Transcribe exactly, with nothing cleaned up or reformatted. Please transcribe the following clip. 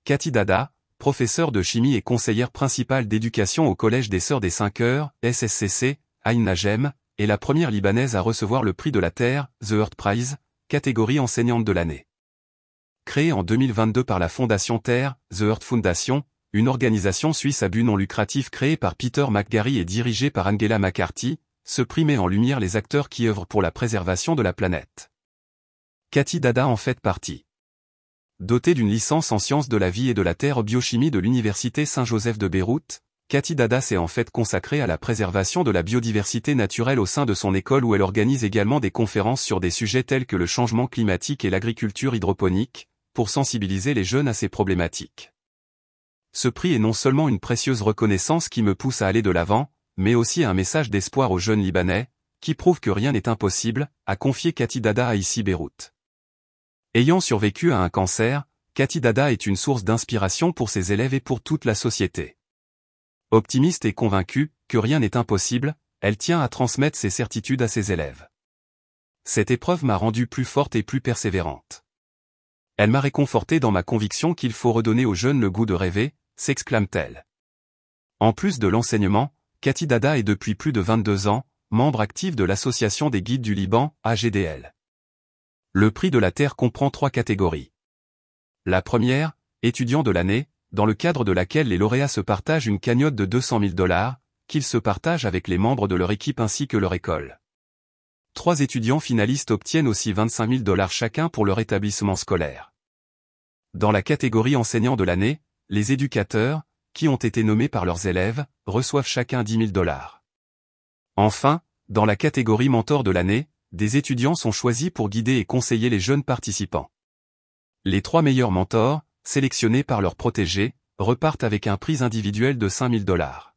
Cathy Dada, professeure de chimie et conseillère principale d'éducation au Collège des Sœurs des Cinq Heures, S S C C, Ain Najem, est la première Libanaise à recevoir le prix de la Terre, The Earth Prize, catégorie enseignante de l'année. Créée en deux mille vingt-deux par la Fondation Terre, The Earth Foundation, une organisation suisse à but non lucratif créée par Peter McGarry et dirigée par Angela McCarthy, ce prix met en lumière les acteurs qui œuvrent pour la préservation de la planète. Cathy Dada en fait partie. Dotée d'une licence en sciences de la vie et de la terre biochimie de l'Université Saint-Joseph de Beyrouth, Cathy Dada s'est en fait consacrée à la préservation de la biodiversité naturelle au sein de son école où elle organise également des conférences sur des sujets tels que le changement climatique et l'agriculture hydroponique, pour sensibiliser les jeunes à ces problématiques. Ce prix est non seulement une précieuse reconnaissance qui me pousse à aller de l'avant, mais aussi un message d'espoir aux jeunes Libanais, qui prouve que rien n'est impossible, a confié Cathy Dada à ici Beyrouth. Ayant survécu à un cancer, Cathy Dada est une source d'inspiration pour ses élèves et pour toute la société. Optimiste et convaincue que rien n'est impossible, elle tient à transmettre ses certitudes à ses élèves. Cette épreuve m'a rendue plus forte et plus persévérante. Elle m'a réconforté dans ma conviction qu'il faut redonner aux jeunes le goût de rêver, s'exclame-t-elle. En plus de l'enseignement, Cathy Dada est depuis plus de vingt-deux ans, membre actif de l'Association des guides du Liban, A G D L. Le prix de la Terre comprend trois catégories. La première, étudiant de l'année, dans le cadre de laquelle les lauréats se partagent une cagnotte de deux cent mille dollars, qu'ils se partagent avec les membres de leur équipe ainsi que leur école. Trois étudiants finalistes obtiennent aussi vingt-cinq mille dollars chacun pour leur établissement scolaire. Dans la catégorie enseignant de l'année, les éducateurs, qui ont été nommés par leurs élèves, reçoivent chacun dix mille dollars. Enfin, dans la catégorie mentor de l'année, des étudiants sont choisis pour guider et conseiller les jeunes participants. Les trois meilleurs mentors, sélectionnés par leurs protégés, repartent avec un prix individuel de cinq mille dollars.